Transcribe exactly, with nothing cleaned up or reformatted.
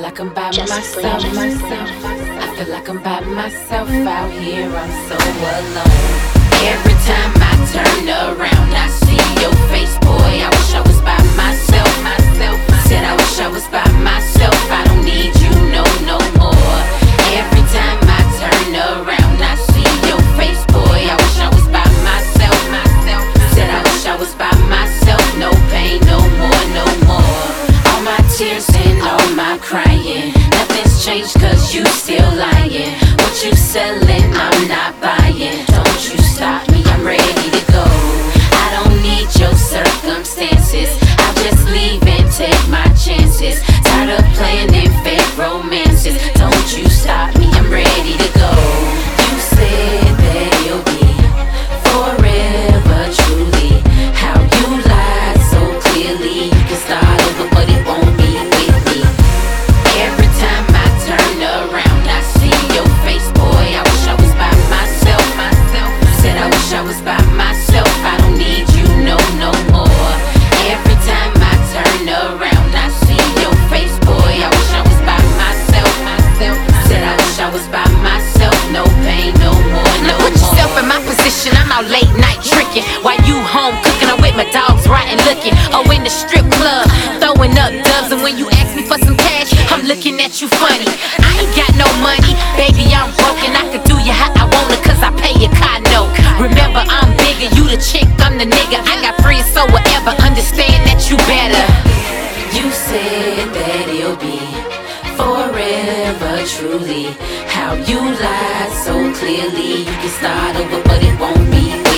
like I'm by Just myself, Just myself. I feel like I'm by myself out here, I'm so alone. Every time I turn around, I see your face, boy. I wish I was by myself, myself. Said I wish I was by myself. I don't need you, no, no more. Every time I turn around, I see your face, boy. I wish I was by myself, myself. Said I wish I was by myself. No pain, no more, no more. All my tears and all my crying, nothing's changed cause you still lying. What you selling, I'm not buying. Don't you stop me, I'm ready to go. I don't need your circumstances, I'll just leave and take my chances. Tired of playing in fake romances. Don't you stop me, I'm ready to go. You said that you'll be forever, truly. How you lied so clearly. You can start over but it won't be with me. Every time I turn around, I see your face, boy. I wish I was by myself, myself. Said I wish I was by myself. I don't need you, no, no more. Every time I turn around, I see your face, boy. I wish I was by myself, myself. Said I wish I was by myself. No pain, no more, no more. Put yourself in my position, I'm out late night tricking. While you home cooking, I'm with my dogs riding, looking. Oh, in the strip club, throwing up dubs. And when you ask me for some cash, I'm looking at you funny. I ain't got no money, baby, I'm broken. I could do you how I wanna cause I pay your car note. Remember, I'm bigger, you the chick, I'm the nigga. I got friends, so whatever, understand that you better. You said that it'll be forever, truly. How you lied so clearly. You can start over, but it won't be